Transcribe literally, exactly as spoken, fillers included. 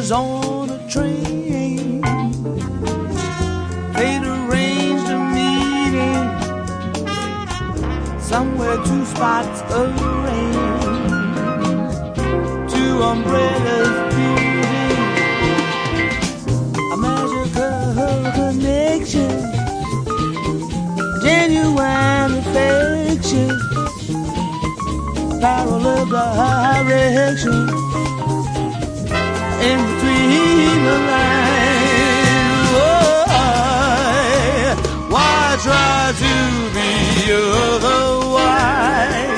was on a train. They'd arranged a meeting somewhere two spots arranged, two umbrellas building a magical connection, genuine affection, a parallel direction in between the lines. Oh, why try to be otherwise?